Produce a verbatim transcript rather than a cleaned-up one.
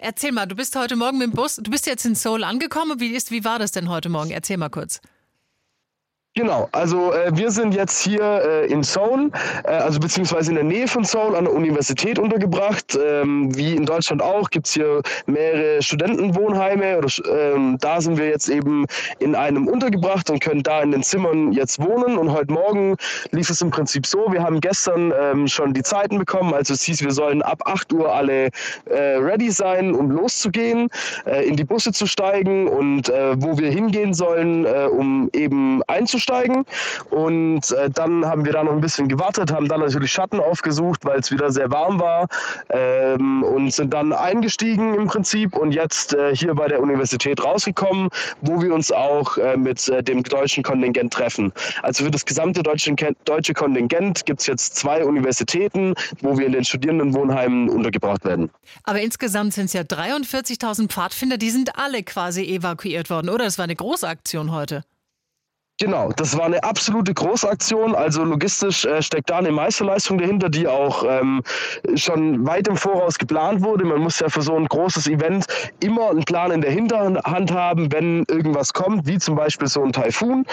Erzähl mal, du bist heute Morgen mit dem Bus, du bist jetzt in Seoul angekommen. Wie ist, wie war das denn heute Morgen? Erzähl mal kurz. Genau, also äh, wir sind jetzt hier äh, in Seoul, äh, also beziehungsweise in der Nähe von Seoul an der Universität untergebracht. Ähm, wie in Deutschland auch gibt es hier mehrere Studentenwohnheime. Oder, ähm, da sind wir jetzt eben in einem untergebracht und können da in den Zimmern jetzt wohnen. Und heute Morgen lief es im Prinzip so, wir haben gestern ähm, schon die Zeiten bekommen. Also es hieß, wir sollen ab acht Uhr alle äh, ready sein, um loszugehen, äh, in die Busse zu steigen und äh, wo wir hingehen sollen, äh, um eben einzusteigen. Und äh, dann haben wir da noch ein bisschen gewartet, haben dann natürlich Schatten aufgesucht, weil es wieder sehr warm war, ähm, und sind dann eingestiegen im Prinzip und jetzt äh, hier bei der Universität rausgekommen, wo wir uns auch äh, mit äh, dem deutschen Kontingent treffen. Also für das gesamte deutsche, deutsche Kontingent gibt es jetzt zwei Universitäten, wo wir in den Studierendenwohnheimen untergebracht werden. Aber insgesamt sind es ja dreiundvierzigtausend Pfadfinder, die sind alle quasi evakuiert worden, oder? Das war eine große Aktion heute. Genau, das war eine absolute Großaktion. Also logistisch äh, steckt da eine Meisterleistung dahinter, die auch ähm, schon weit im Voraus geplant wurde. Man muss ja für so ein großes Event immer einen Plan in der Hinterhand haben, wenn irgendwas kommt, wie zum Beispiel so ein Taifun.